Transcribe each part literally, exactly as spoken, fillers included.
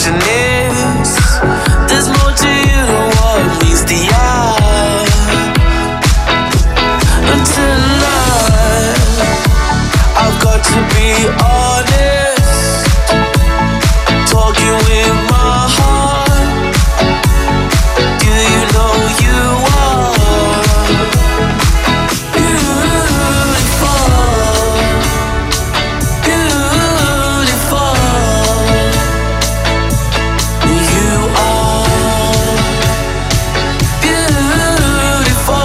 attraction is. There's more to you than what meets the eye. And tonight, I've got to be honest, talking with my heart. Do you know you are beautiful, beautiful. You are beautiful.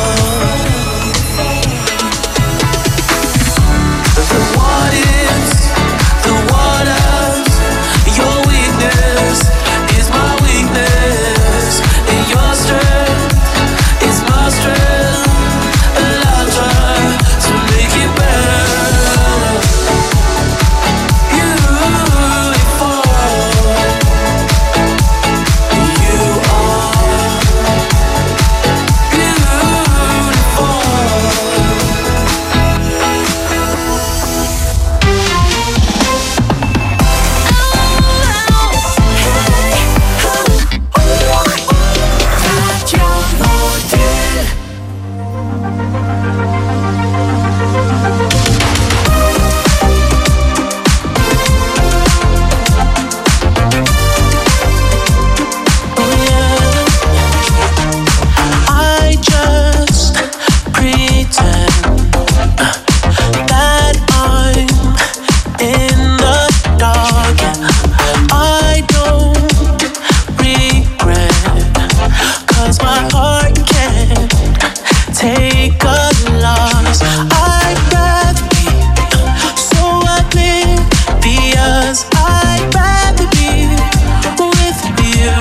The what ifs, the what ifs. Your weakness is my weakness, and your strength is my strength. And I'll try to make it better. Beautiful. You are beautiful. I just pretend that I'm in the dark. I don't regret, 'cause my heart can't take a loss. I'd rather be so oblivious. I'd rather be with you.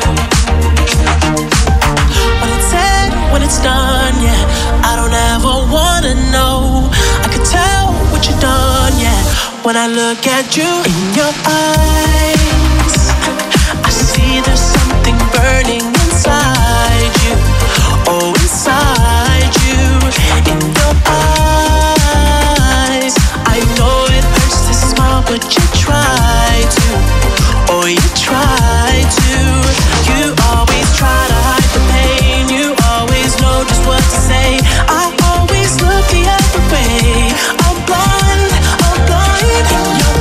When it's said, when it's done, yeah, I don't ever wanna know. I could tell what you've done, yeah. When I look at you in your eyes, I see there's something burning inside you. Oh, inside you, in your eyes. I know it hurts to smile, but you try to. Oh, you try to. You always try to hide the pain. You always know just what to say. I always look the other way. I'm blind, I'm blind. In your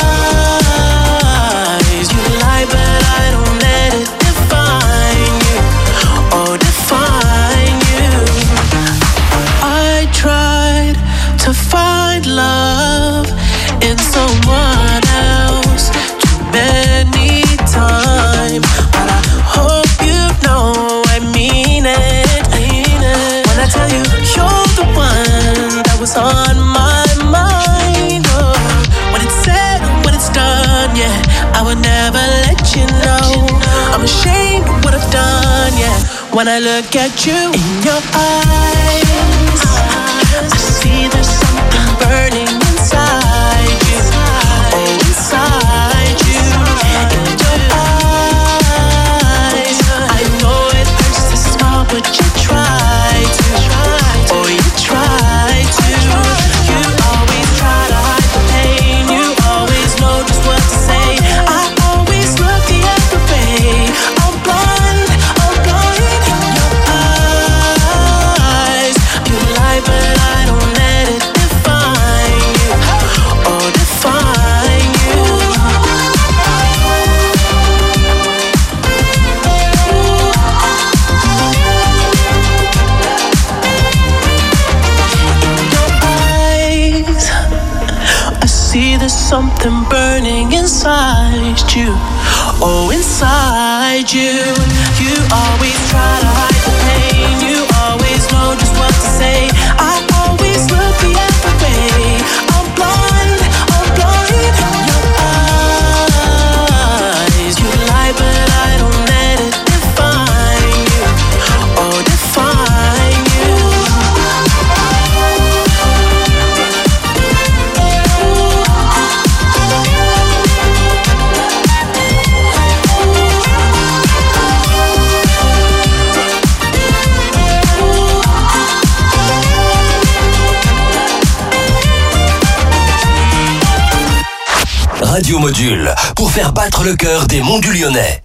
eyes, you lie, but I don't let it define you. Oh, define you. I tried to find love in someone else too many times, but I hope you know I mean it. Mean it. When I tell you you're the one that was on my mind. Oh, when it's said, when it's done, yeah, I would never let you know. I'm ashamed of what I've done, yeah. When I look at you in your eyes, I see there's something burning inside you. Oh, inside you, in your eyes. I know it hurts to smile, but you try to. Oh, you try to. You always try to hide the pain. You always know just what to say. I always look the other way. I'm blind, I'm blind. In your eyes, you lie, but I don't let it define you. Oh, define you. In your eyes, I see there's something burning inside you. Oh, inside you. You always try to hide the pain. You always know just what to say. I always look the other way. I'm blind, I'm blind. In your eyes, you lie, but I don't let it define you. Oh, define you. Radio Module, pour faire battre le cœur des Monts du Lyonnais.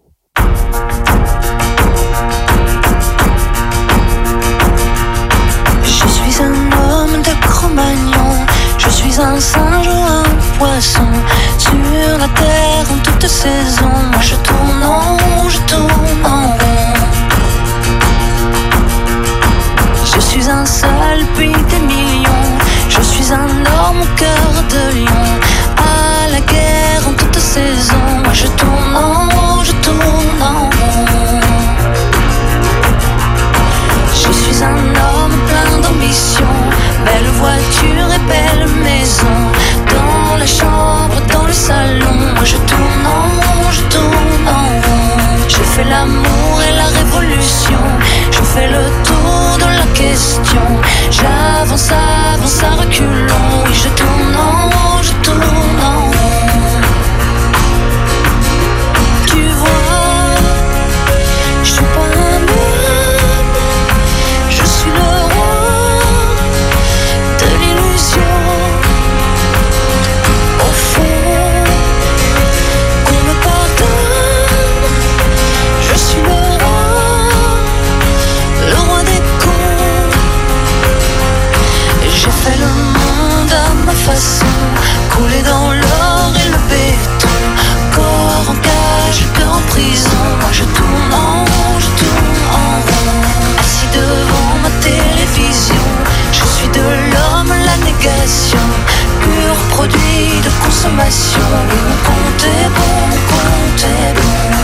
Je suis un homme de Cro-Magnon, je suis un singe ou un poisson, sur la terre en toute saison. Moi je tourne en rond, je tourne en rond. Je suis un seul puis des millions, je suis un homme au cœur de lion, à la guerre en toute saison. Moi je tourne en rond, je tourne en rond. Je suis un homme plein d'ambition, belle voiture et belle maison, dans la chambre, dans le salon. Moi je tourne en rond, je tourne en rond. Je fais l'amour et la révolution, je fais le tour de la question. J'avance, avance à reculons, oui je tourne en rond, je tourne en rond. Tu vois, je suis pas un homme, je suis le roi de l'illusion. Au fond, qu'on me pardonne, je suis le roi, le roi des cons. J'ai fait le monde à ma façon, coulé dans l'or et le béton, corps en cage, cœur en prison. Moi je tourne en rond, je tourne en rond, assis devant ma télévision. Je suis de l'homme la négation, pur produit de consommation. Oui, mon compte est bon, mon compte est bon.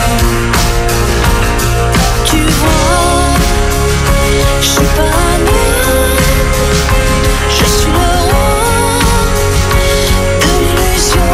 Tu vois, je suis pas un homme, je suis le roi de l'illusion.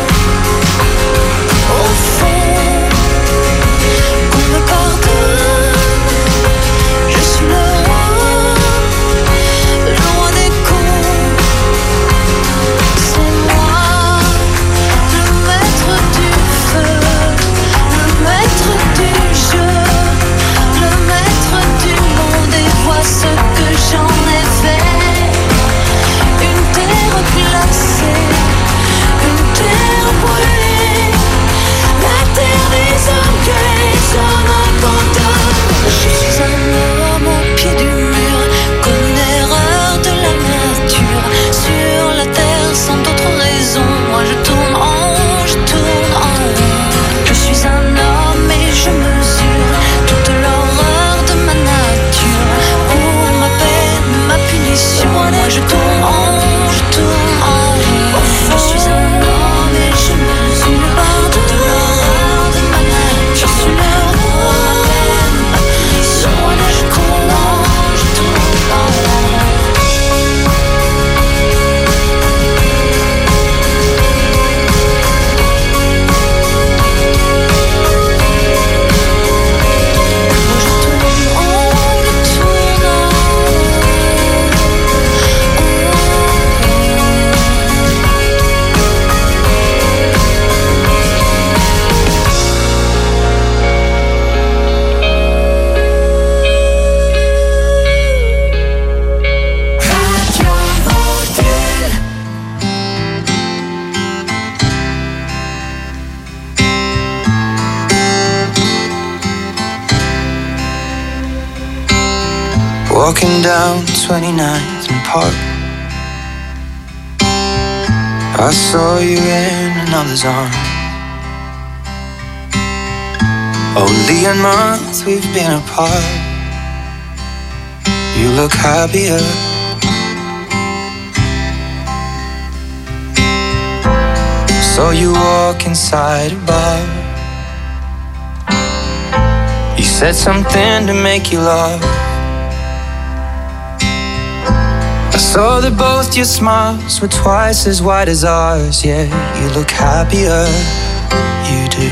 Au fond, qu'on me pardonne, je suis le roi, le roi des cons. C'est moi, le maître du feu, le maître du jeu, le maître du monde, et vois ce que j'en ai fait. Une terre glacée, une terre brûlée, la terre des hommes que les hommes abandonnent. Je suis un homme au pied du mur, comme une erreur de la nature, sur la terre sans d'autre raison. Moi je tourne en rond, je tourne en rond. Je suis un homme et je mesure toute l'horreur de ma nature, pour ma peine, ma punition. Moi je tourne en rond, je tourne en rond. Je suis un homme et je mesure toute l'horreur de ma nature. Je suis le roi, ma peine, ma punition. Moi je tourne en rond, je tourne en rond. Moi je tourne en rond, je tourne en Walking down twenty-ninth and Park, I saw you in another's arms. Only a month we've been apart, you look happier. Saw you walk inside a bar, you said something to make you laugh. I saw that both your smiles were twice as wide as ours. Yeah, you look happier, you do.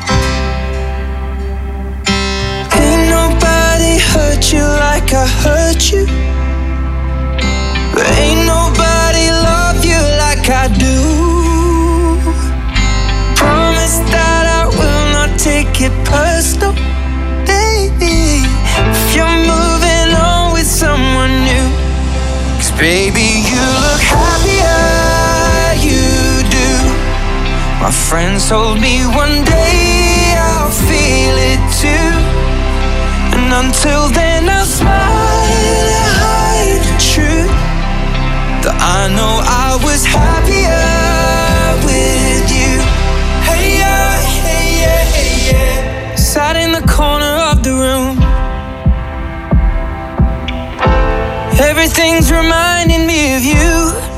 Ain't nobody hurt you like I hurt you, but ain't nobody love you like I do. Promise that I will not take it personal, baby, if you're moving on with someone new. Baby, you look happier, you do. My friends told me one day I'll feel it too, and until then I'll smile and hide the truth that I know I was happier with you. Hey yeah, hey yeah, hey yeah. Sat in the corner of the room, everything's reminding me of you.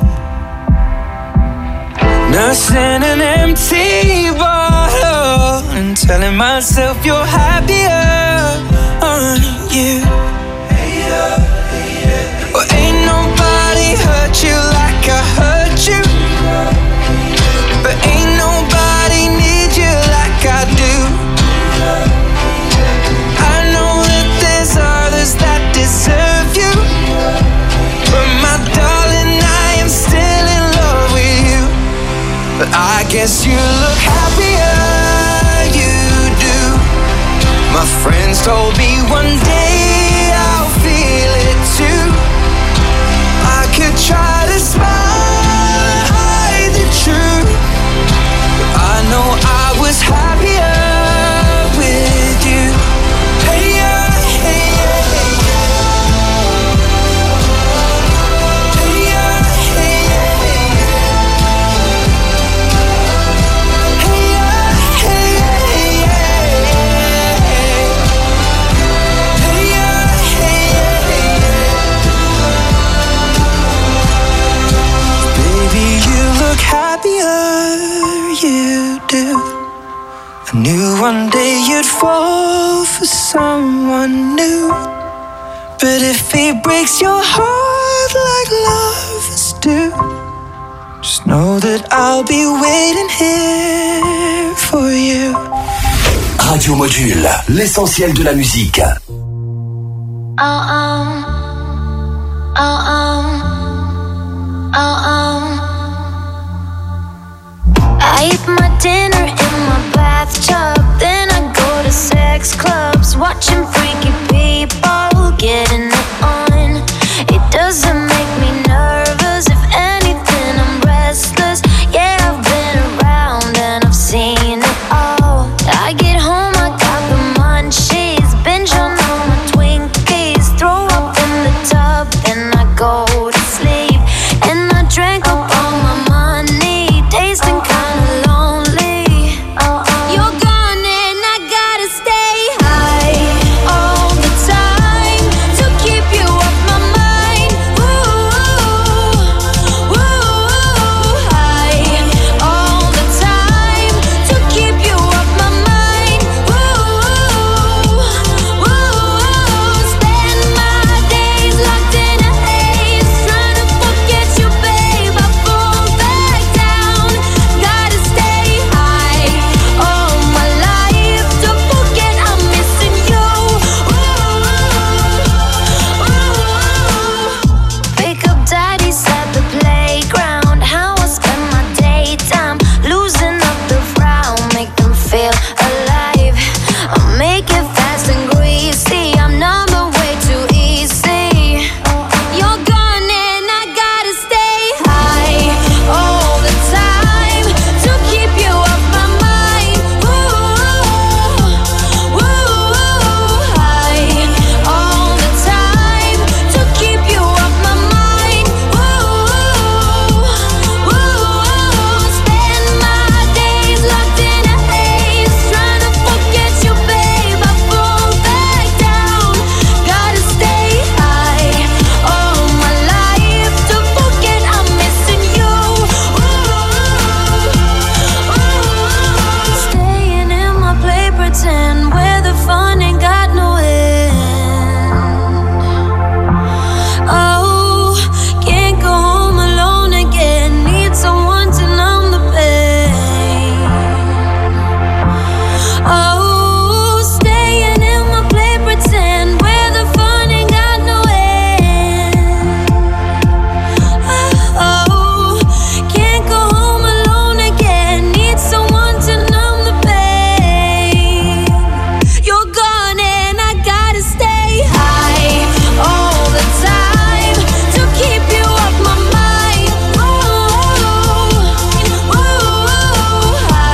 Nursing an empty bottle and telling myself you're happier, aren't you? Well, ain't nobody hurt you like I hurt you, but ain't nobody need you like I do. I know that there's others that deserve you, but my darling, I am still in love with you. But I guess you look happier, you do. My friends told me one day I'll feel it too. I could try to smile, hide the truth, but I know I was happier with you. Hey yeah, hey yeah, hey yeah. Hey yeah, hey yeah, hey yeah. Hey yeah, hey yeah, hey yeah. Hey yeah, hey yeah, hey yeah. Baby, you look happier, you do. I knew one day you'd fall for someone new, but if he breaks your heart like lovers do, just know that I'll be waiting here for you. Radio Module, l'essentiel de la musique. Oh, oh. Oh, oh. Oh, oh. I eat my dinner in my bathtub, then I go to sex clubs, watching freaky people getting it on. It doesn't make me nervous, if anything I'm restless. Yeah, I've been around and I've seen it all. I get home, I got the munchies, binge on all my Twinkies, throw up in the tub, then I go to sleep. And I drank up all my money, tasting kinda lonely. You're gone and I gotta stay high all the time to keep you off my mind. Ooh, ooh, high all the time to keep you off my mind. Ooh, ooh, spend my days locked in a haze, trying to forget you, babe. I fall back down, gotta stay high all my life to forget I'm missing you. Ooh, ooh. Wake up, daddy's at the playground. How I spend my daytime, losing up the frown, make them feel alive. I'll make it fast and greasy, I'm number way too easy. You're gone and I gotta stay high all the time to keep you off my mind. Ooh, ooh, high all the time to keep you off my mind. Ooh, ooh, spend my days locked in a haze, trying to forget you, babe. I fall back down, gotta stay high all my life to forget I'm missing you. Ooh, staying in my play pretend, where the fun ain't got no end. Oh, can't go home alone again, need someone to numb the pain. Oh, staying in my play pretend, where the fun ain't got no end. Oh, can't go home alone again, need someone to numb the pain. You're gone and I gotta stay high all the time to keep you off my mind. Ooh, ooh, high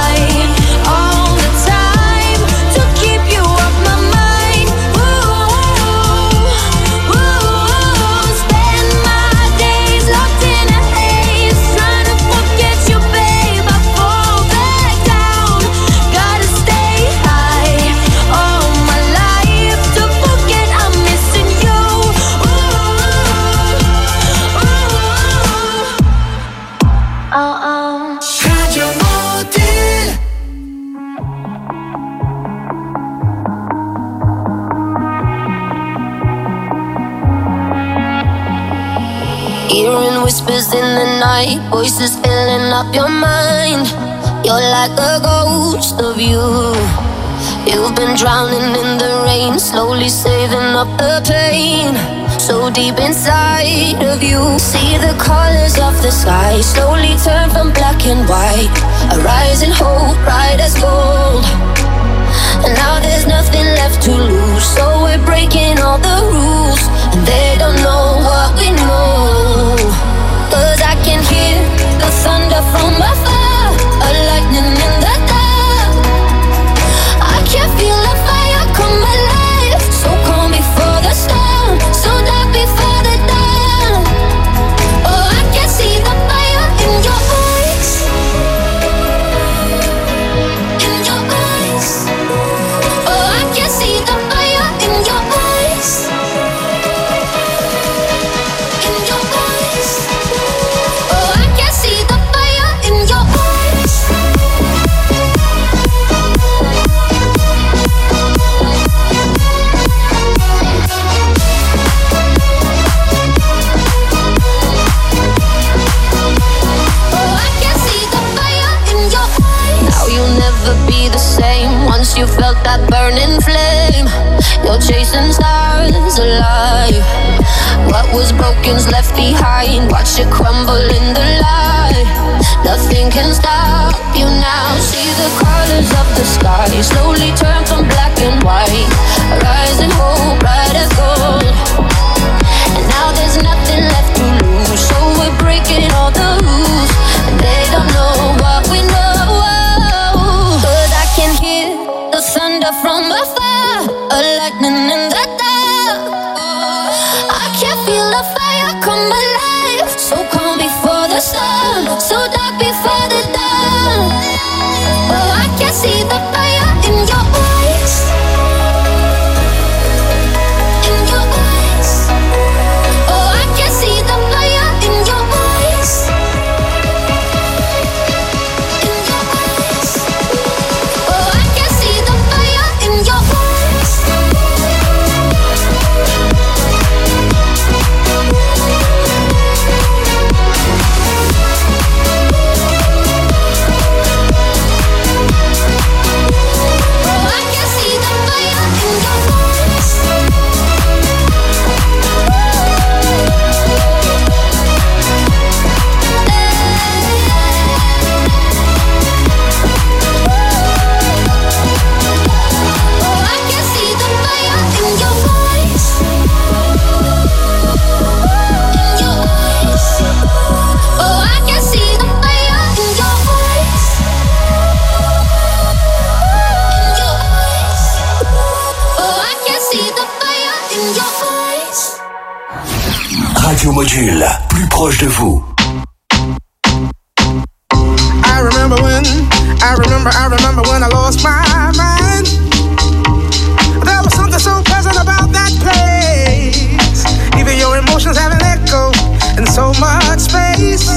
whispers in the night, voices filling up your mind. You're like a ghost of you. You've been drowning in the rain, slowly saving up the pain. So deep inside of you, see the colors of the sky slowly turn from black and white. A rising hope, bright as gold. And now there's nothing left to lose, so we're breaking all the rules. And they don't know what we know. Cause I can hear the thunder from afar, a lightning in the dark. I can feel the fire come alive, so calm before the storm, so dark before the dawn. Oh, I can see the fire in your eyes, in your eyes. Oh, I can see the fire in your eyes, in your eyes. Oh, I can see the fire in your eyes. Now you'll never be the same. Once you felt that burning flame, you're chasing stars alive. What was broken's left behind. Watch it crumble in the light. Nothing can stop you now. See the colors of the sky slowly turn from black and white. Rising hope, bright as gold. And now there's nothing left to lose, so we're breaking all the rules. And they don't know what we know. Cause I can hear the thunder from afar, a lightning in the dark. I can feel the fire come alive, so calm before the storm, so dark before the dawn. Oh, I can see the fire in your eyes, in your eyes. Oh, I can see the fire in your eyes, in your eyes. Oh, I can see the fire in your eyes. Oh, I can see the fire in your eyes. Oh, I can see the fire in your eyes, in your eyes. Oh, I can see the fire in your eyes, in your eyes. Oh, I can see the fire in your eyes. Radio Module, plus proche de vous. I remember when, I remember, I remember when I lost my mind. There was something so pleasant about that place. Even your emotions have an echo in so much space.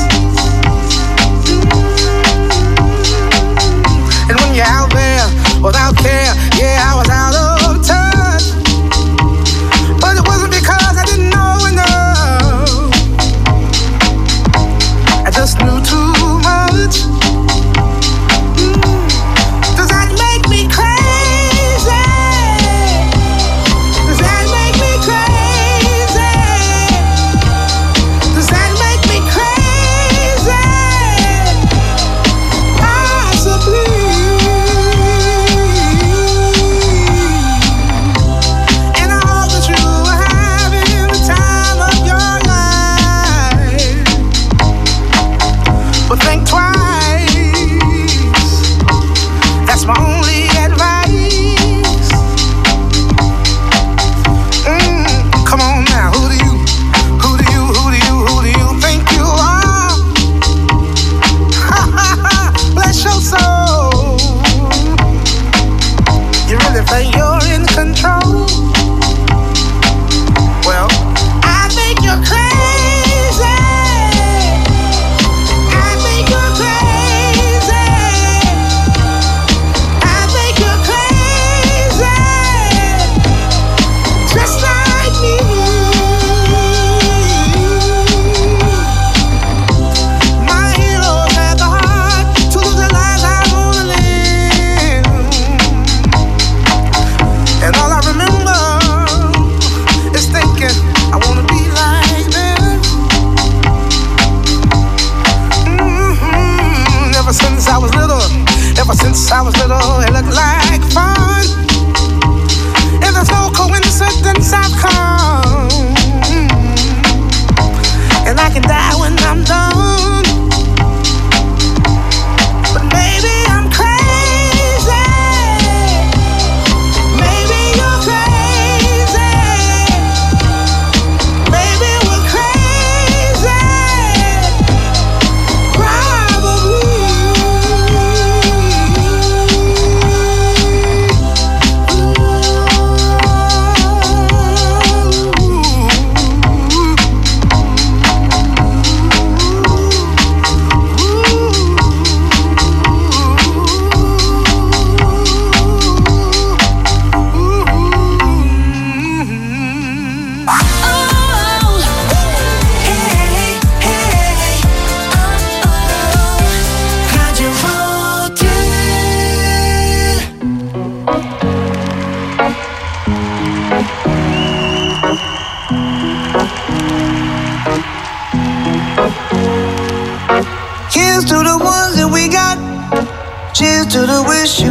And when you're out there without care, yeah, I was out of touch. But it wasn't because I didn't know enough. I just knew too much. Does that make me crazy?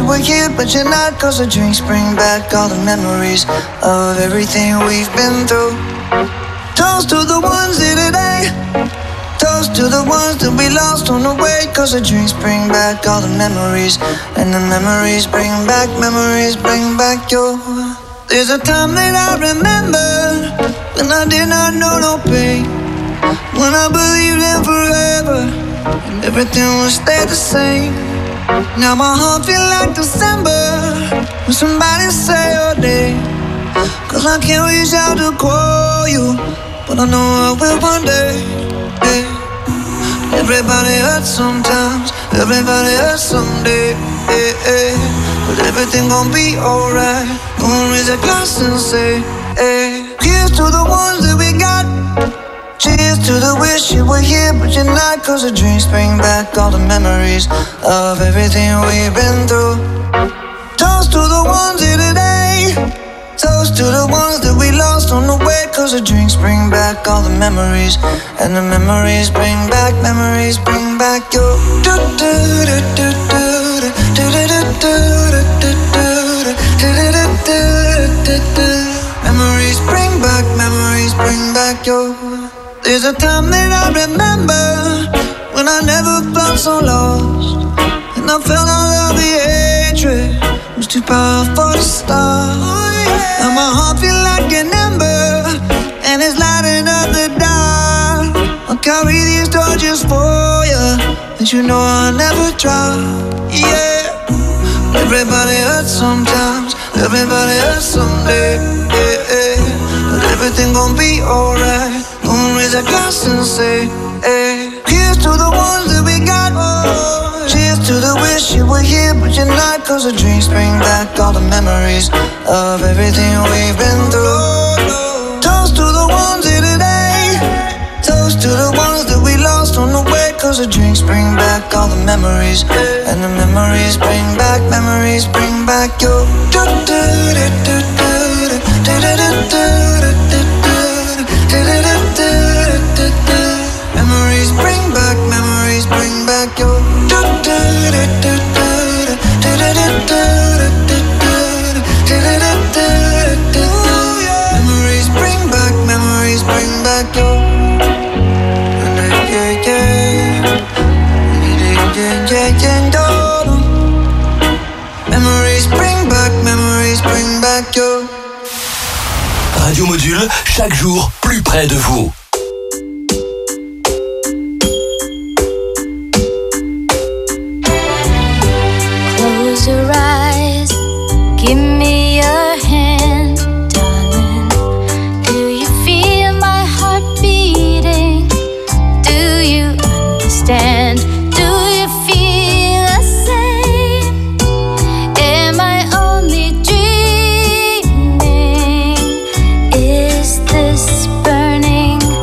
were here, but you're not. Cause the drinks bring back all the memories of everything we've been through. Toast to the ones here today. Toast to the ones that we lost on the way. Cause the drinks bring back all the memories. And the memories bring back, memories bring back your. There's a time that I remember when I did not know no pain, when I believed in forever and everything would stay the same. Now my heart feel like December when somebody say your name. Cause I can't reach out to call you, but I know I will one day. Hey. Everybody hurts sometimes, everybody hurts someday. Hey, hey. But everything gon' be alright. Gonna raise a glass and say, hey. Here's to the ones that we got. Cheers to the wish you were here, but you're not. Cause the dreams bring back all the memories of everything we've been through. Toast to the ones here today. Toast to the ones that we lost on the way. Cause the drinks bring back all the memories. And the memories bring back, memories bring back your. Memories bring back, memories bring back your. There's a time that I remember when I never felt so lost, and I felt all of the hatred was too powerful to stop. Now my heart feel like an ember, and it's lighting up the dark. I'll carry these torches for you, and you know I'll never drop. Yeah. Everybody hurts sometimes, everybody hurts someday. Yeah, yeah. But everything gon' be alright. Gonna raise a glass and say, hey. Here's to the ones that we got. Oh. Cheers to the wish you were here, but you're not. Cause the dreams bring back all the memories of everything we've been through. Toast to the ones here today. Toast to the ones that we lost on the way. Cause the drinks bring back all the memories. And the memories bring back, memories bring back your. Memories bring back, memories bring back your. Memories bring back, memories bring back your. Memories bring back, memories bring back your. Radio Module, chaque jour plus près de vous. Close your eyes, give me your hand, darling. Do you feel my heart beating? Do you understand? Do you feel the same? Am I only dreaming? Is this burning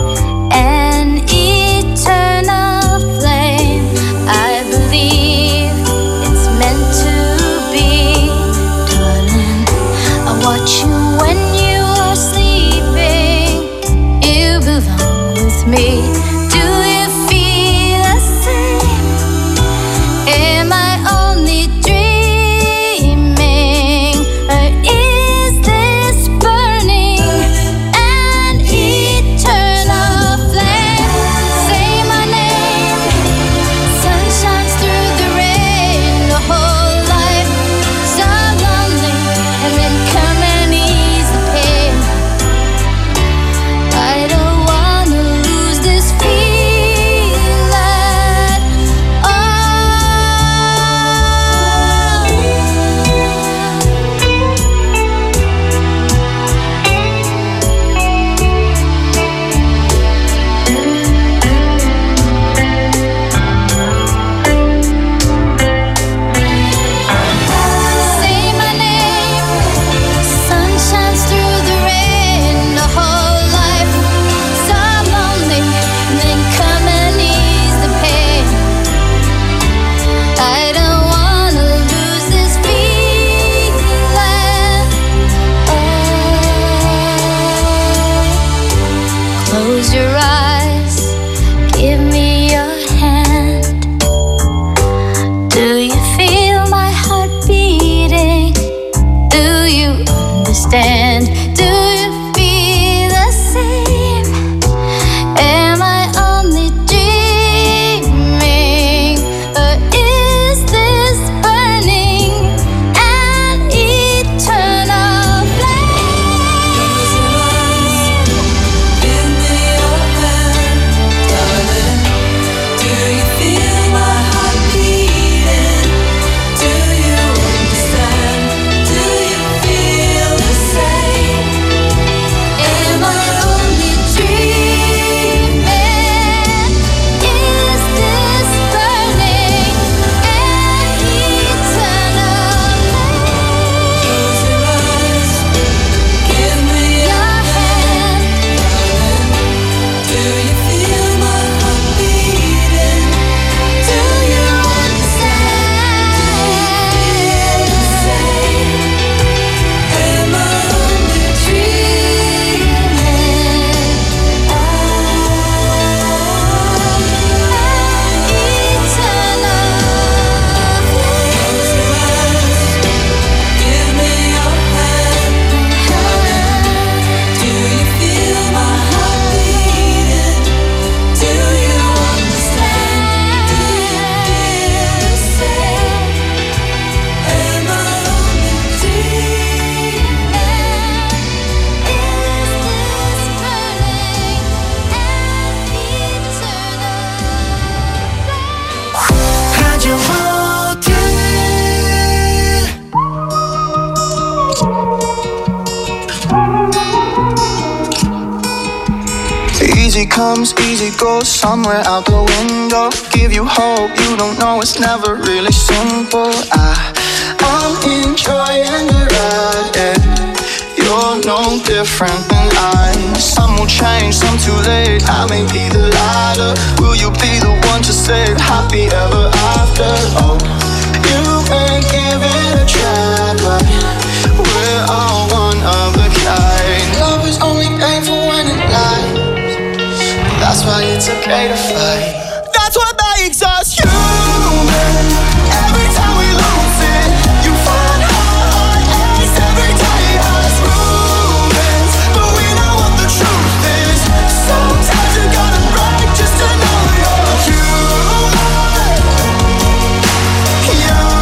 Easy comes, easy goes, somewhere out the window. Give you hope, you don't know it's never really simple. I, I'm enjoying the ride, yeah. You're no different than I. Some will change, some too late. I may be the lighter. Will you be the one to say happy ever after? Oh, you may give it a try, but we're all one of a kind. Love is only painful when it lies. That's why it's okay to fight. That's what makes us human. Every time we lose it, you find heart aches. Every day has rumors, but we know what the truth is. Sometimes you gotta break just to know you're human. Human.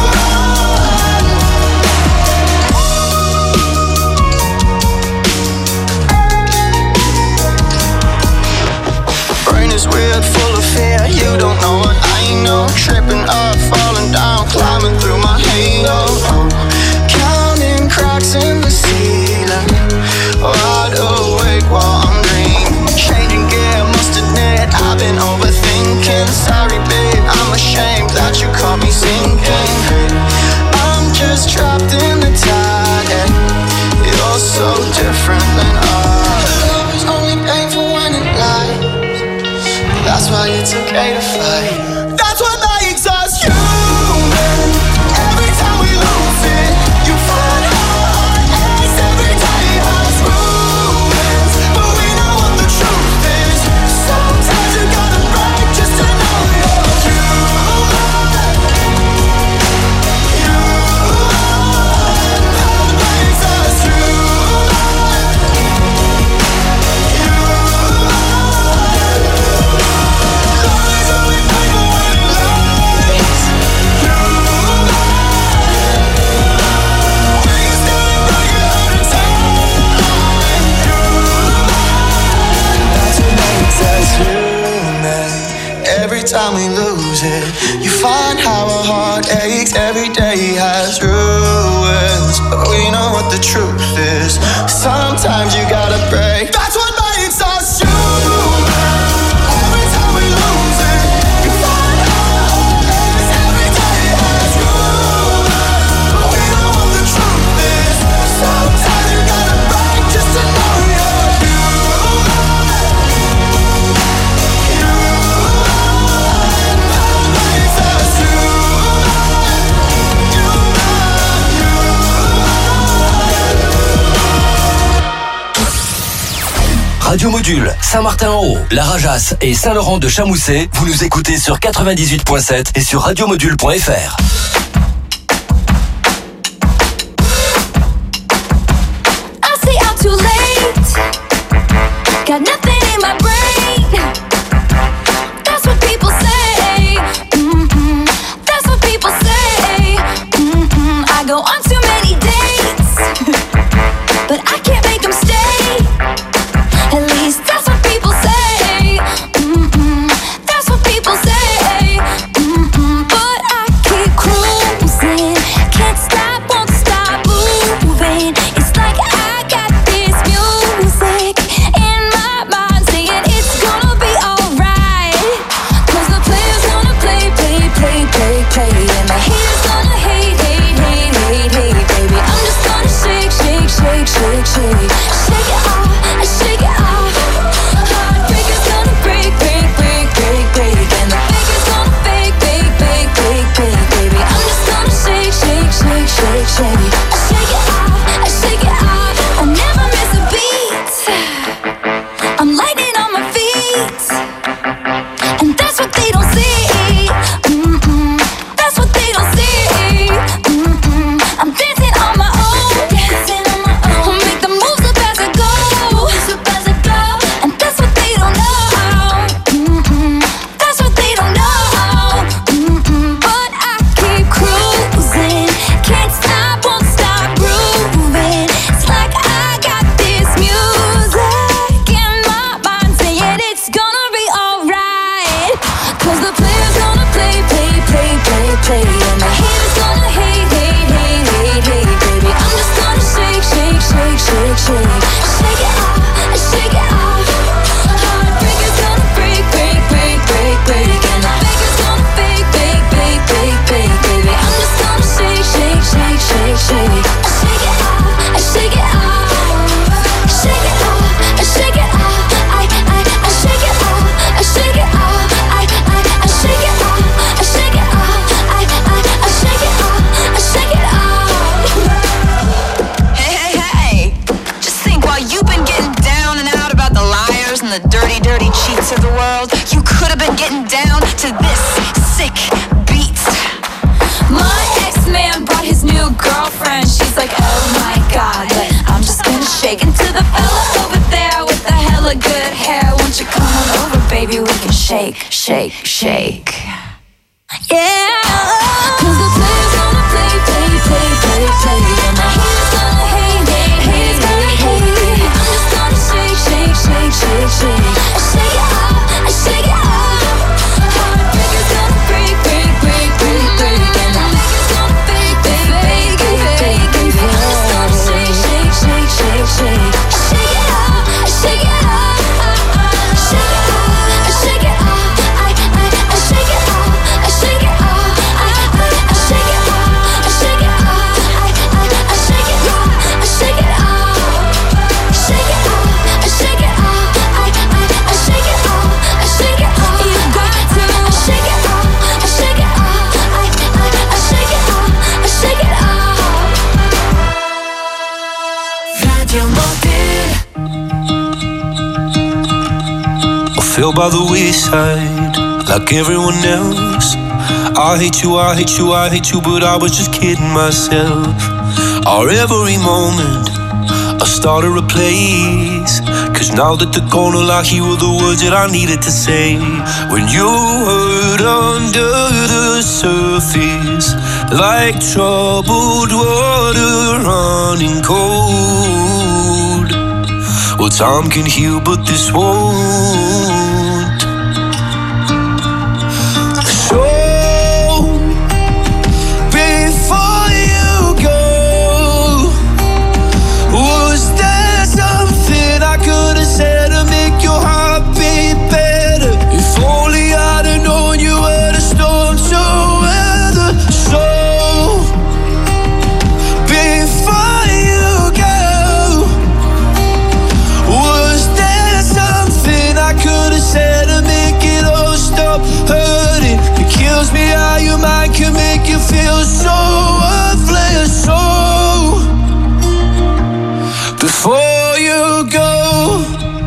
Brain is weird, full of fear. You don't know what I know. Tripping up, falling down, climbing through my halo. Oh, counting cracks in the ceiling. Wide awake while I'm dreaming. Changing gear, must admit I've been overthinking. Sorry babe, I'm ashamed that you caught me sinking. I'm just trapped in the tide, and you're so different than us. Love is only painful when it lies. That's why it's okay to fight. That's what makes us human. Every time we lose it, you find heart aches. Every day has rumors, but we know what the truth is. Sometimes you gotta break just to know you're human. Human. That makes us human. Every time we lose it, you find how our heart aches. Every day has ruins, but we know what the truth is. Sometimes you gotta break. That's what makes us human. Every time we lose it, you find how our heart aches. Every day has ruins, but we know what the truth is. Sometimes you gotta break just to know you're human. Radio Module, Saint-Martin-en-Haut, La Rajasse et Saint-Laurent de Chamousset, vous nous écoutez sur quatre-vingt-dix-huit point sept et sur radiomodule point f r. I stay out too late. Got nothing in my brain. That's what people say. Mm-mm. That's what people say. Mm-mm. I go on too many dates, but I can't make them stay. At least that's what people say. Mm-mm. That's what people say. Mm-mm. But I keep cruising. Can't stop, won't stop moving. It's like I got this music in my mind saying it's gonna be alright. Cause the player's gonna play, play, play, play, play. And the haters gonna hate, hate, hate, hate, hate, baby. I'm just gonna shake, shake, shake, shake, shake. to this sick beat. My ex-man brought his new girlfriend. She's like, oh my god, but I'm just gonna shake into the fella over there with the hella good hair. Won't you come on over, baby? We can shake, shake, shake. Yeah, cause the player's gonna play, play, play, play, play. And the haters gonna hate, hate, haters gonna hate. I'm just gonna shake, shake, shake, shake, shake. I shake it off, I shake it off. Heartbreaker's gonna break, break, break, break, break. And the maker's gonna fake, fake, fake, fake, fake, fake. I'm just gonna shake, shake, shake, shake, shake. I shake it off, I shake it off. I shake it off, I shake it off. I, I, I shake it off, I shake it off. I, I, I shake it off, I shake it off. I, I, I shake it off, I shake it off. Shake it off, I shake it off. I, I, I shake it off, I shake it off. You got to shake it off, I shake it off. I, I, I shake it off, I shake it off. Radio Mobile. I fell by the wayside like everyone else. I hate you, I hate you, I hate you, but I was just kidding myself. Our every moment I started a place, cause now that they're gone, all I hear were the words that I needed to say. When you hurt under the surface, like troubled water running cold. Well, time can heal, but this won't. So, before you go, was there something I could have said to make your heart beat better? If only I'd have known you were the storm to weather. So, before you go, was there something I could have said to make it all stop hurting? It kills me how your mind can make you feel so worthless. So, before you go,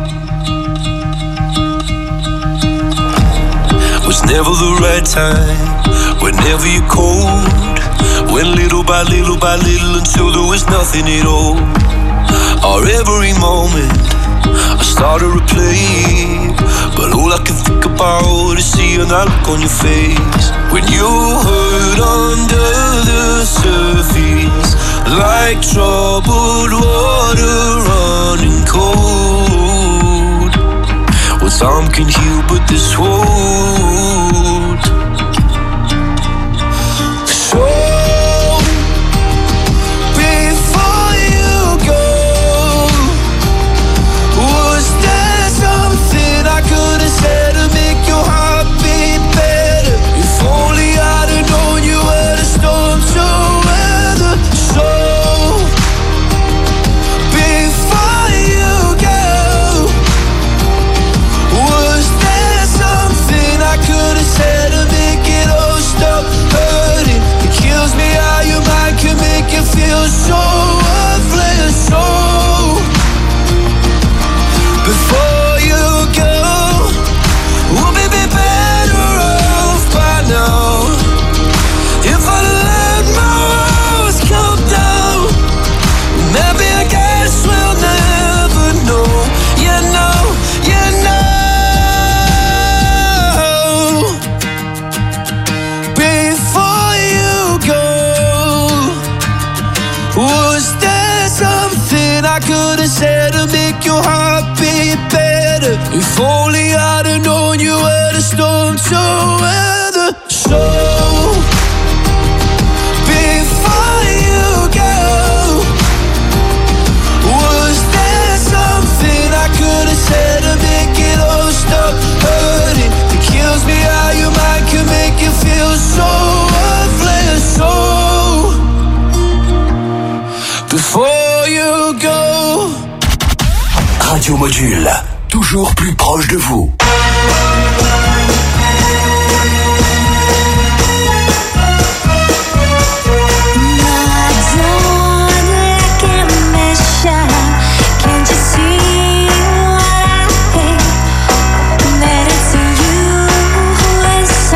was never the right time, whenever you're cold. Went little by little by little until there was nothing at all. Our every moment I started to play, but all I can think about is seeing that look on your face. When you hurt under the surface, like troubled water running cold. Well, time can heal, but this won't. So, before you go, was there something I could have said to make your heart beat better? If only I'd have known you were the storm to weather. So, before you go, was there something I could have said to make it all stop hurting? It kills me how your mind can make you feel so worthless. So, before you go, we'll be better off by now. If I let my walls come down, maybe I guess we'll never know. You know, you know. Before you go, was there something I could have said to make your heart beat better? If only I'd have known you were the storm to weather. So, before you go, was there something I could have said to make it all stop hurting? It kills me how your mind can make you feel so worthless. So, before you go. Radio Module, toujours plus proche de vous. Can't you see what I hate? That it's you who is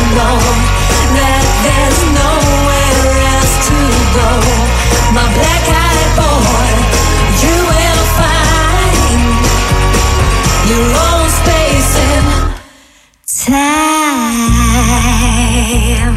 know that there's nowhere else to go. My black-eyed boy, you will find your own space in time.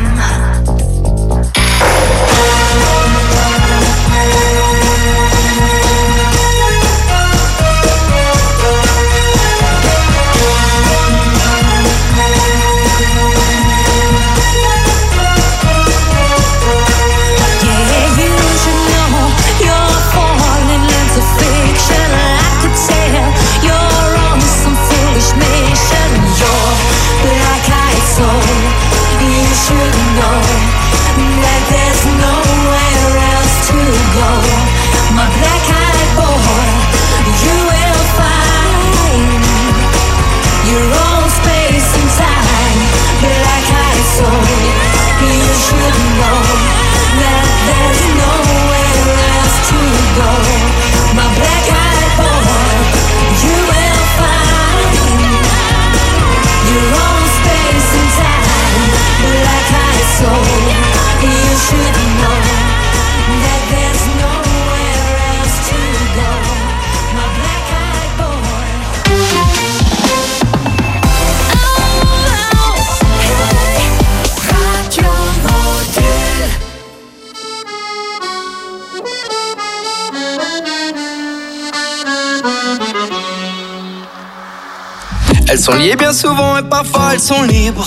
Elles sont liées bien souvent et parfois elles sont libres.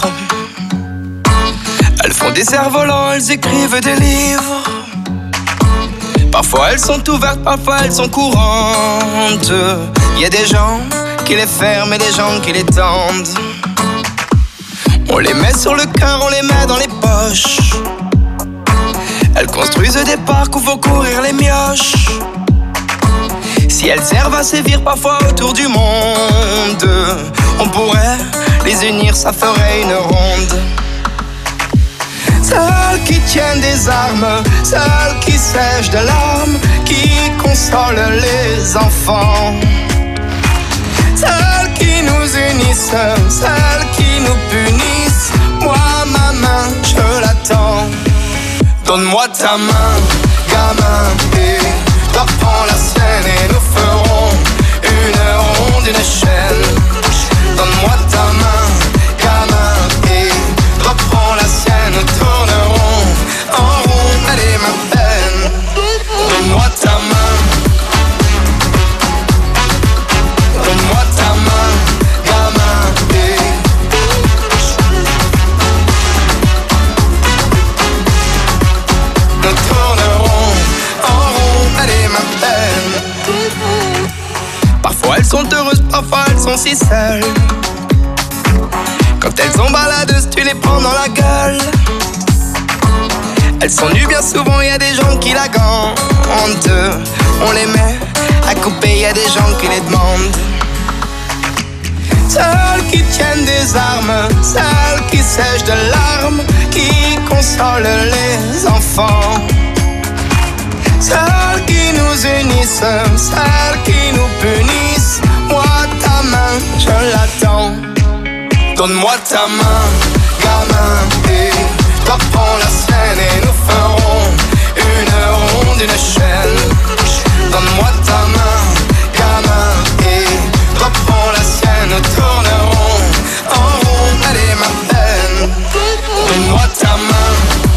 Elles font des cerfs-volants, elles écrivent des livres. Parfois elles sont ouvertes, parfois elles sont courantes. Il y a des gens qui les ferment et des gens qui les tendent. On les met sur le cœur, on les met dans les poches. Elles construisent des parcs où vont courir les mioches. Si elles servent à sévir parfois autour du monde, on pourrait les unir, ça ferait une ronde. Celles qui tiennent des armes, celles qui sèchent de larmes, qui consolent les enfants. Celles qui nous unissent, celles qui nous punissent. Moi, ma main, je l'attends. Donne-moi ta main, gamin, et toi prends la sienne et nous ferons une ronde, une chaîne. Donne-moi ta main, gamin, et toi prends la sienne, nous tournerons en rond, elle est ma peine. Donne-moi ta main, donne-moi ta main, gamin, et nous tournerons en rond, elle est ma peine. Parfois elles sont heureuses, parfois elles sont si seules. Quand elles sont baladeuses, tu les prends dans la gueule. Elles sont nues bien souvent, y a des gens qui la gantent. On les met à couper, y a des gens qui les demandent. Celles qui tiennent des armes, celles qui sèchent de larmes, qui consolent les enfants. Celles qui nous unissent, celles qui nous punissent. Moi, ta main, je l'attends. Donne-moi ta main, gamin, et toi prends la sienne et nous ferons une ronde, une chaîne. Donne-moi ta main, gamin, et toi prends la sienne, nous tournerons en rond, elle est ma peine. Donne-moi ta main,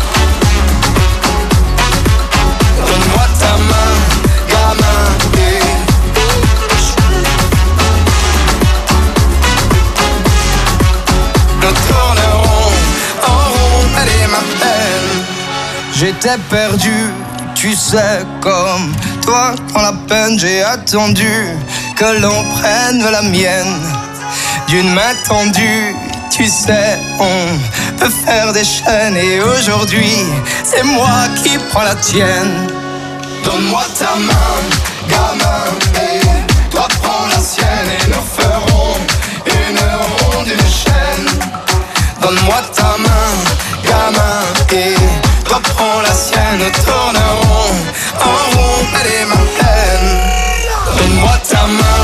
donne-moi ta main, gamin, et nous tournerons en rond, elle est ma peine. J'étais perdu, tu sais, comme toi, dans la peine, j'ai attendu que l'on prenne la mienne d'une main tendue. Tu sais, on peut faire des chaînes et aujourd'hui, c'est moi qui prends la tienne. Donne-moi ta main, gamin, et toi prends la sienne et nous ferons une ronde, une chaîne. Donne-moi ta main, gamin, et toi prends la sienne, nous tournerons en rond, elle est ma peine. Donne-moi ta main,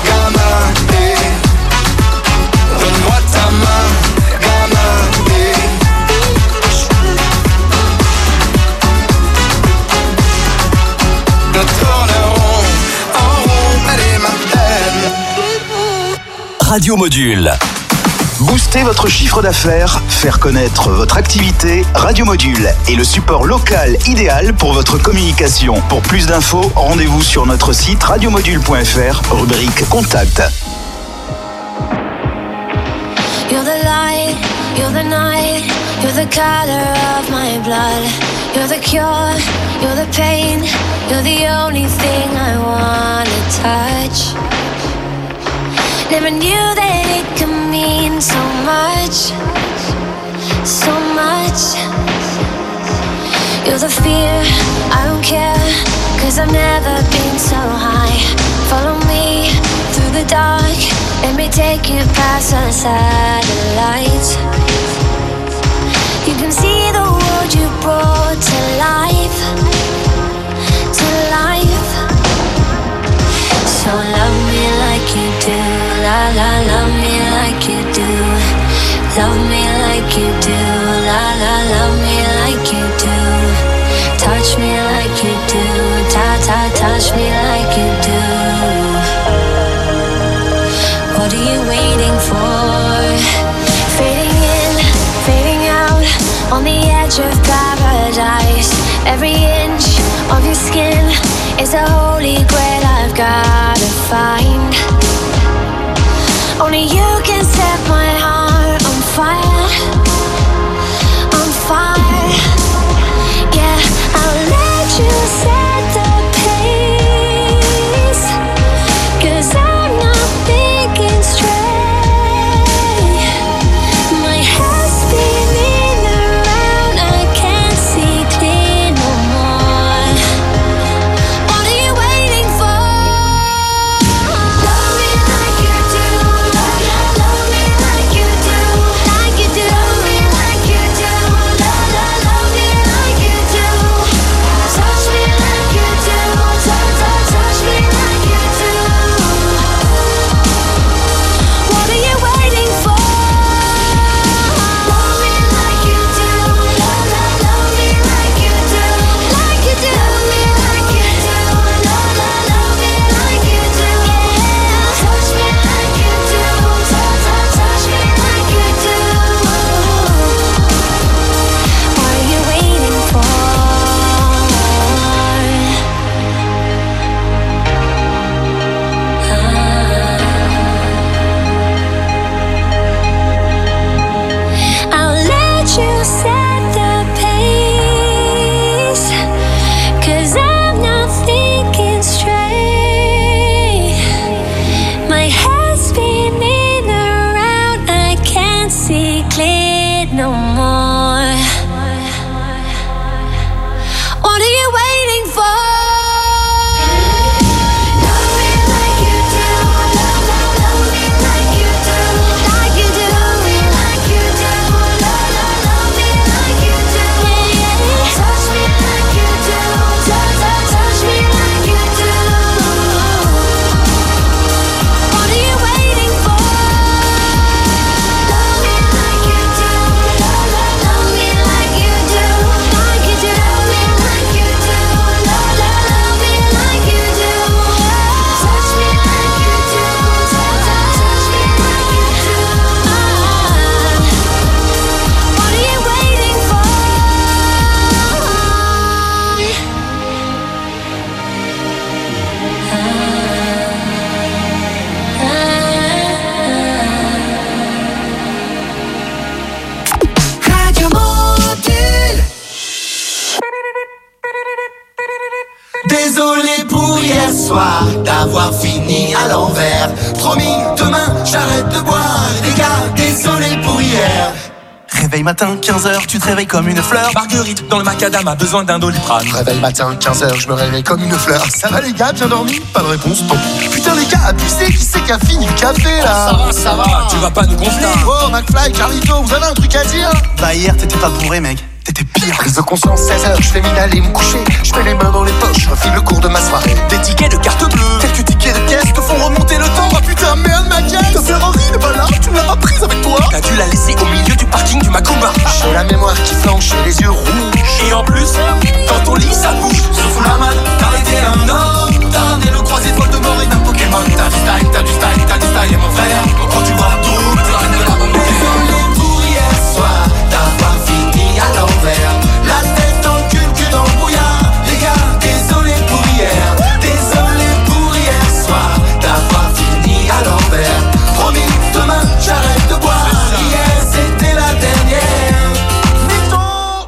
gamin, et donne-moi ta main, gamin, et Radio Module. Booster votre chiffre d'affaires, faire connaître votre activité, Radio Module est le support local idéal pour votre communication. Pour plus d'infos, rendez-vous sur notre site radiomodule point f r, rubrique Contact. You're the light, you're the night, you're the color of my blood. You're the cure, you're the pain, you're the only thing I wanna touch. Never knew that it could mean so much, so much. You're the fear, I don't care, cause I've never been so high. Follow me through the dark, let me take you past the satellites. You can see the world you brought to life, to life. So love me like you do, la la, love me like you do. Love me like you do, la la, love me like you do. Touch me like you do, ta ta, touch me like you do. What are you waiting for? Fading in, fading out, on the edge of paradise. Every inch of your skin is a holy grail I've gotta find. Only you can set my heart on fire, on fire. Yeah, I'll let you set the pace, cause I'm not thinking straight. My head's spinning around, I can't see clear no more. What are you waiting for? Love me like you do, love, love, love me like you do, like you do. Love me like you do, love, love, love me like you do. Touch me like you do, touch, touch, touch me like you do. What are you waiting for? Love me like you do, love, love, love me like you do, like you do. Love me like you do, love, love, love me like you do. Yeah, touch me like you do, touch, touch, touch me like you do. What are you waiting for? I'll let you set the pace, cause I'm not thinking straight. My head's spinning around, I can't see clear no more. What are you waiting for? Love me like you do, love, love, love me like you do, like you do. Love me like you do, love, love, love me like you do. Yeah, yeah. Touch me like you do, touch, touch, touch me like you do. What are you waiting for? Love me like you do, love, love, love me like you do, like you do. Love me like you do, love, love, love me like you do. Touch me like you do, touch, touch, touch me like you do. What are you waiting for? Radio Module. Désolé pour hier soir, d'avoir fini à l'envers. Promis, demain j'arrête de boire. Les gars, désolé pour hier. Réveil matin, quinze heures, tu te réveilles comme une fleur. Marguerite dans le macadam a besoin d'un Doliprane. Réveil matin, quinze heures, je me réveille comme une fleur. Ça va les gars, bien dormi? Pas de réponse, bon. Putain les gars, abusé, qui c'est qui a fini le café là? Ça va, ça va, tu vas pas nous gonfler. Oh, McFly, Carlito, vous avez un truc à dire? Bah hier, t'étais pas bourré mec, t'étais pire. Prise de conscience, seize heures, je fais mine aller me coucher. Je mets les mains dans les poches, je refile le cours de ma soirée. Des tickets de carte bleue, quelques tickets de caisse te font remonter le temps. Oh putain, merde ma caisse. Ta Ferrari n'est pas là, tu me l'as pas prise avec toi. T'as dû la laisser au milieu du parking du Macumba. J'ai la mémoire qui flanche, j'ai les yeux rouges. Et en plus, dans ton lit ça bouge. Se fout la malle, t'as été un homme. T'as ramené le croisé de Voldemort et d'un Pokémon. T'as du style, t'as du style, t'as du style et mon frère. Quand tu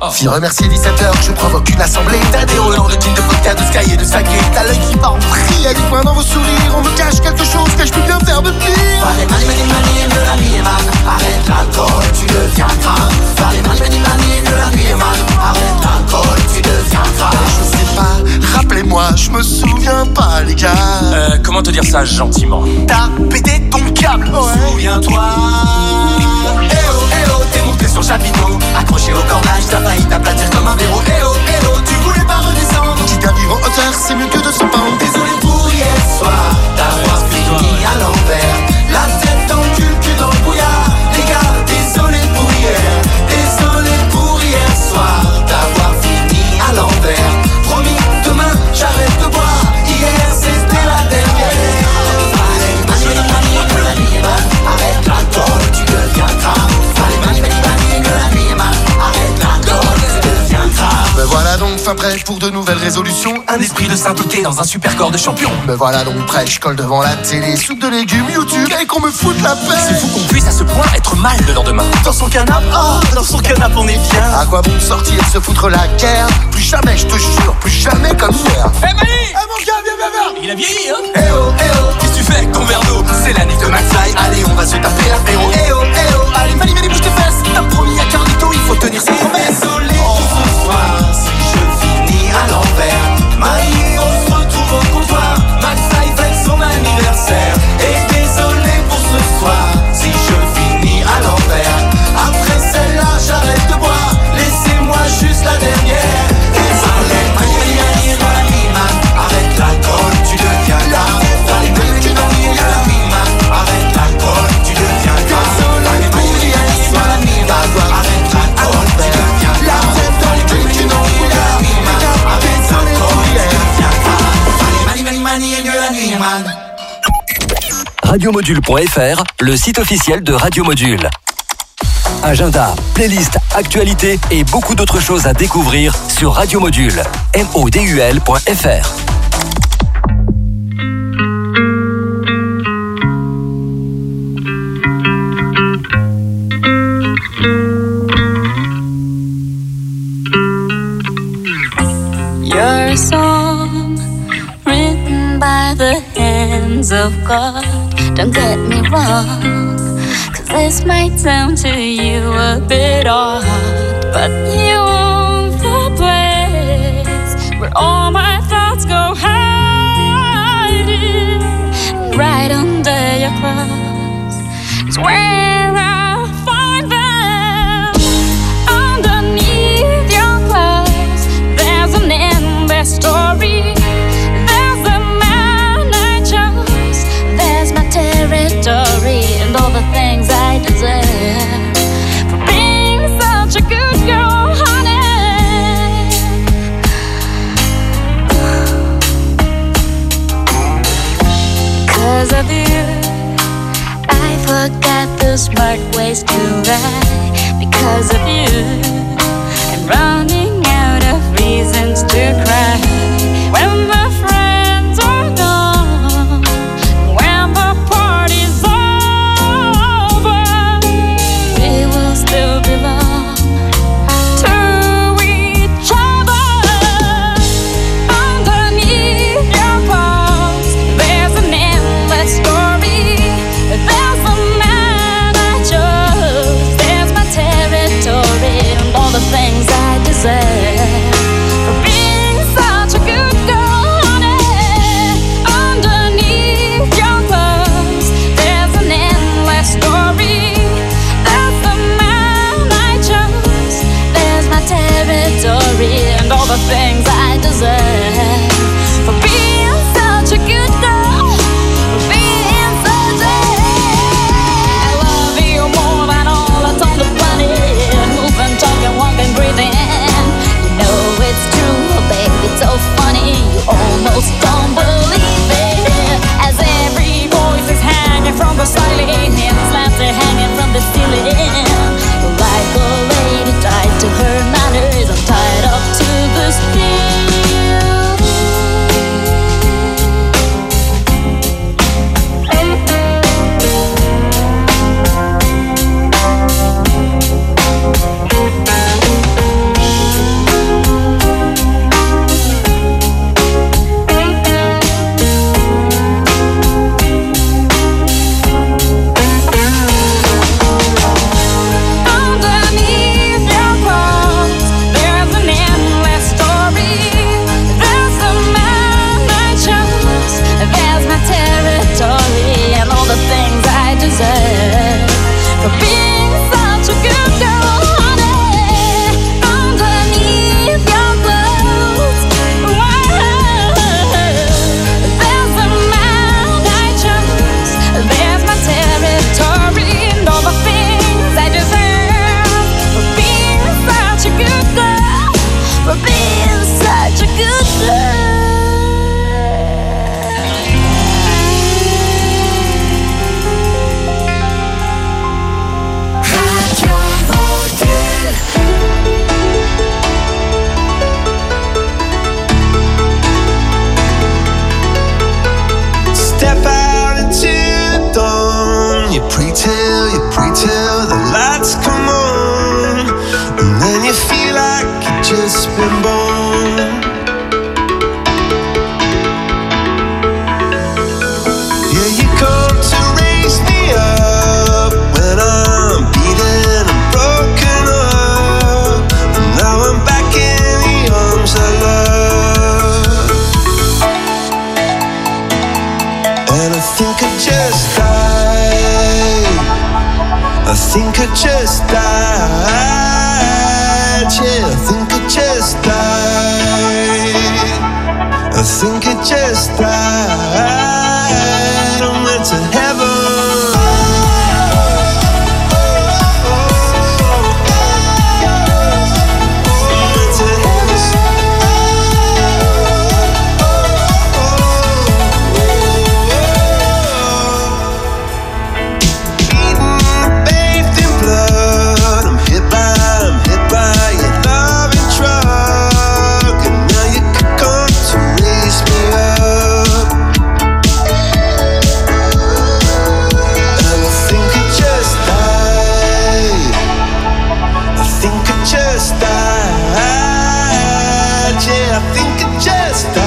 Fille remercier dix-sept heures, je provoque une assemblée. T'as des relents de jeans, de vodka, de sky et de saké. T'as l'œil qui part en vrille, y'a du coin dans vos sourires. On me cache quelque chose que je peux bien faire de pire. Fallait mani mani mani de la nuit man. Arrête l'alcool, tu deviens grave. Fallait mani mani mani de la nuit man. Arrête l'alcool, tu deviens grave. Je sais pas, rappelez-moi, je me souviens pas les gars. Euh, comment te dire ça gentiment? T'as pété ton câble, ouais. Souviens-toi. Eh oh, eh oh, t'es monté sur le chapiteau. Accroché au cordage, t'as failli t'aplatir comme un verrou. Eh oh, eh oh, tu voulais pas redescendre. Quitte à vivre en hauteur, c'est mieux que de se pendre. Désolé pour hier soir, d'avoir fini à l'envers. La tête dans le cul, cul dans le brouillard. Les gars, désolé pour hier. Désolé pour hier soir, d'avoir fini à l'envers. Promis, demain, j'arrête de boire. Hier, c'était la dernière. Fallait mani mani mani que la nuit est mal. Arrête l'alcool, tu deviens grave. Fallait mani mani mani que la nuit est mal. Arrête l'alcool, tu deviens grave. Me voilà donc fin prêt pour de nouvelles résolutions. Un esprit de sainteté dans un super corps de champion. Me voilà donc prêt, je colle devant la télé. Soupe de légumes, YouTube, et qu'on me foute la paix. C'est fou qu'on puisse à ce point être mal le lendemain. Dans son canapé, oh, dans son canapé on est bien. À quoi bon sortir et se foutre la guerre? Plus jamais, je te jure, plus jamais comme hier. Eh Mani! Eh mon gars, viens, viens, viens. Il a vieilli hein? Eh oh, eh oh, Qu'est-ce que tu fais, Converdo? c'est l'année de McFly. Allez, on va se taper l'apéro. Eh oh, eh oh, allez, Mani Mani, bouge tes fesses. T'as promis à Carlito, il faut tenir ses promesses. Désolé pour ce soir, si je finis à l'envers. Maï, on se retrouve au comptoir. McFly fête son anniversaire. Et désolé pour ce soir, si je finis à l'envers. Après celle-là, j'arrête de boire. Laissez-moi juste la dernière. Désolé, Mani Mani Mani de la nuit, man. Arrête l'alcool, tu deviens grave. Fallait Mani Mani Mani de la nuit, man. Arrête l'alcool, tu deviens grave. Fallait Mani Mani Mani de la nuit, man. Arrête l'alcool, tu deviens grave. Fallait Mani Mani Mani de la nuit, man. Arrête l'alcool, tu deviens grave. Fallait Mani Mani Mani de la nuit, man. radiomodule point f r, le site officiel de Radio Module. Agenda, playlist, actualité et beaucoup d'autres choses à découvrir sur Radio Module. modul point f r. You're a song written by the hands of God. Don't get me wrong, 'cause this might sound to you a bit odd, but you own the place where all my thoughts go hiding. Right under your cross is where I'll find them. Underneath your clothes, there's an endless story. There's a man I chose. There's my territory and all the things I deserve for being such a good girl, honey. 'Cause of you, I forgot the smart ways to lie. Because of you, I'm running out of reasons to cry. When the friends are gone, when the party's over, we will still belong to each other. Underneath your clothes, there's an endless story. There's a man I chose. There's my territory and all the things I deserve for being such a good girl, honey. Underneath your clothes, there's an endless story. There's the man I chose. There's my territory and all the things I deserve for being such a good girl, for being such a. I love you more than all that's on the planet. Moving, talking, walking, breathing. You know it's true, baby, it's so funny. You almost don't believe it. As every voice is hanging from the ceiling, and slants are hanging from the ceiling. Like a lady tied to her manners, I'm tied up to the steel. think I just died. Yeah, I think I just died. I think I just died. I went to heaven. Just died, yeah, I think I just died.